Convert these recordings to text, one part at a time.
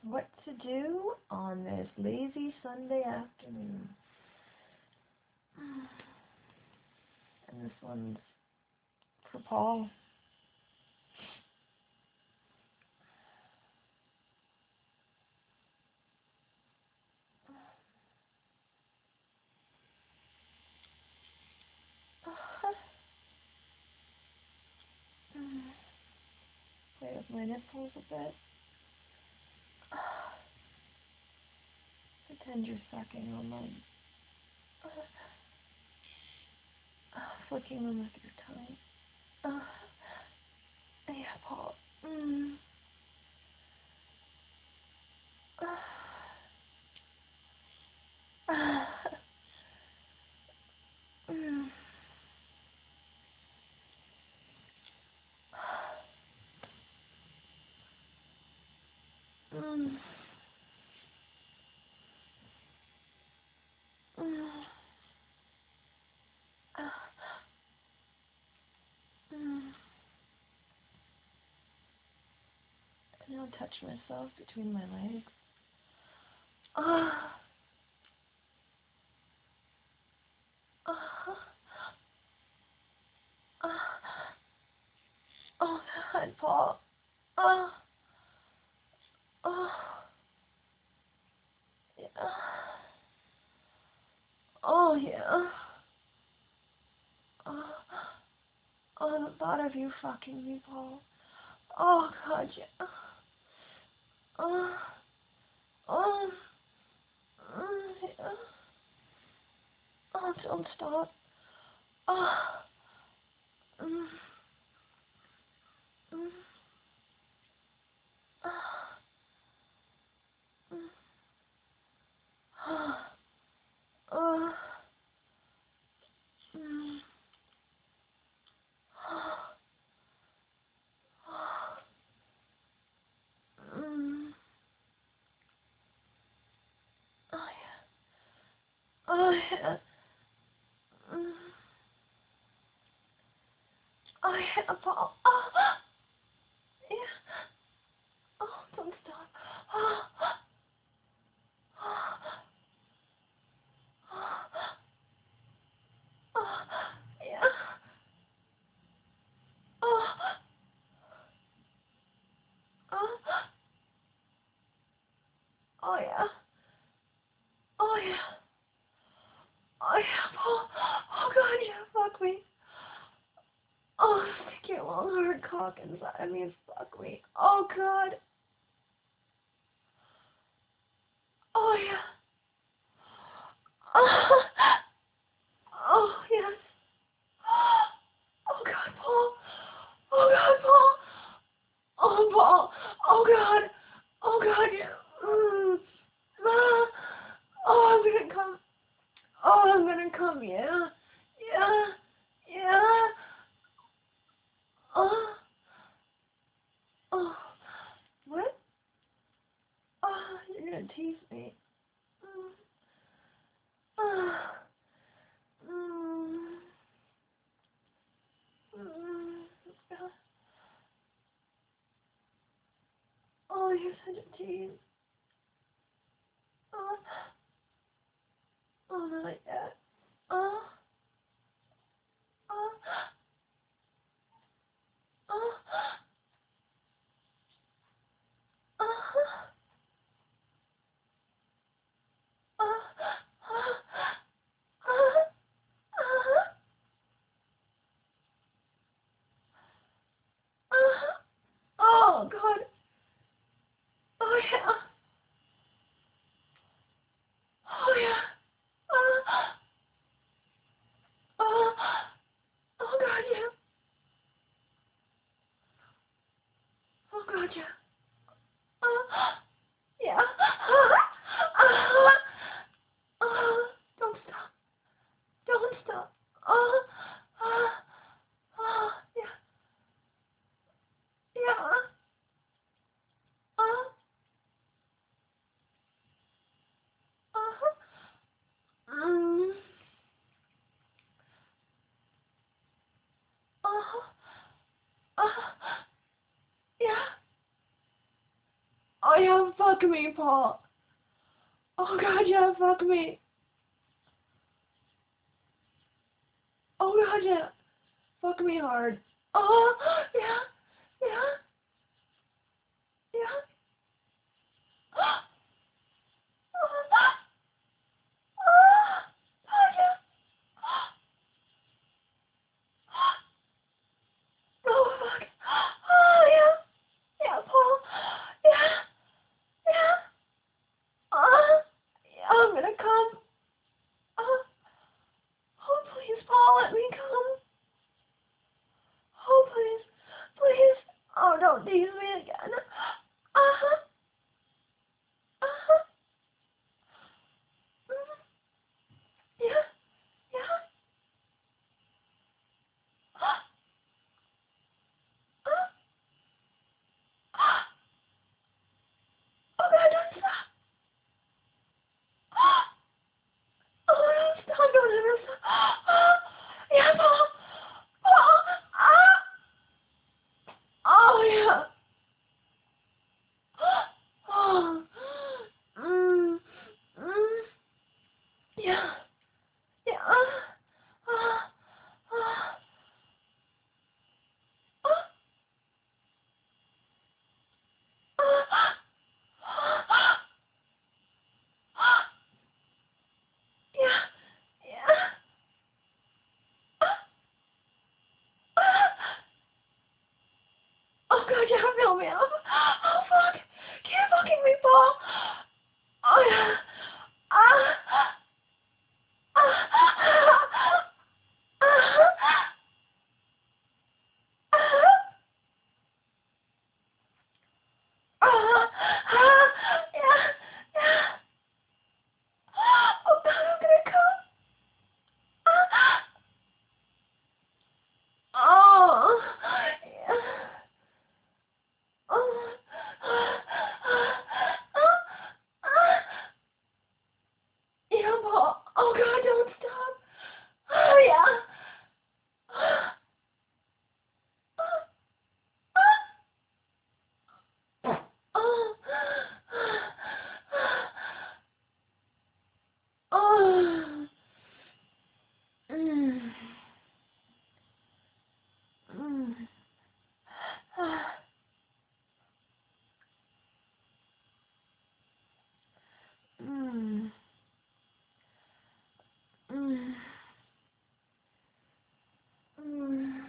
what to do on this lazy Sunday afternoon. And this one's for Paul. Play with my nipples a bit. Pretend you're sucking on them. Flicking them with your tongue. Yeah, Paul. Now touch myself between my legs. Oh God, Paul. Oh, oh, yeah. Oh, yeah. Oh, oh, the thought of you fucking me, Paul. Oh, God, yeah. Oh, oh, yeah. Oh, don't stop. Oh, mm, mm, mm, oh, mm, mm. Oh, yeah. Oh, yeah. Mm. Oh, yeah, Paul. Oh, yeah. Oh, don't stop. Oh, oh, oh, yeah. Oh, oh, oh, yeah. Oh, yeah. Oh, yeah, Paul. Oh, God, yeah, fuck me. Oh, stick your long hard cock inside of me and fuck me. Oh, God. Oh, yeah. Oh, oh, yes. Oh, God, Paul. Oh, God, Paul. Oh, Paul. Oh, God. Oh, God, yeah. Ah. Oh, I'm gonna come. Oh, I'm gonna come, yeah. Yeah. Yeah. Oh. Oh. What? Oh, you're gonna tease me. Mm. Ah. Mm. Mm. Oh, you're such a tease. Oh. Oh, not yet. Oh. Oh. Oh. Oh. Oh. Oh. Oh, God. Oh, yeah. Oh, yeah. Oh, oh, oh, God, yeah. Oh, God, yeah. Oh, yeah. Oh, oh, don't stop. Don't stop. Oh, oh, oh, yeah. Yeah. Oh, oh, mm, oh, oh, yeah. Oh, yeah, yeah, fuck me, Paul. Oh God, yeah, fuck me. Oh God, yeah, fuck me hard. Oh, yeah, yeah, yeah. Oh, yeah. Oh, fuck. Oh, yeah. Yeah, Paul. Yeah. Yeah. Yeah, I'm gonna come. Oh, please, Paul, let me come. Oh, please. Please. Oh, don't tease me again. Uh-huh. Uh-huh. Mhm. Yeah. Yeah. Oh, God, don't stop. Oh, don't stop. Don't ever stop. Yeah, Paul. Paul. Oh, yeah. Oh. Mm. Mm. Yeah. Yeah. Yeah. Yeah. Oh God, yeah, fill me up. Oh fuck. Keep fucking me, Paul. Oh yeah. Ah. Yeah. Yeah. Oh God, I'm gonna come. Oh. Yeah. Oh. Yeah, Paul. Oh God, don't stop. Oh yeah. Oh. Oh. Mm. Mm. Mm. Mm. Mm.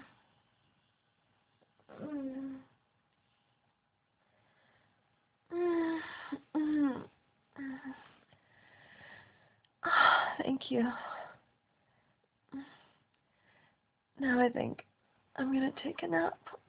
Mm. Mm. Mm. Thank you. Now I think I'm gonna take a nap.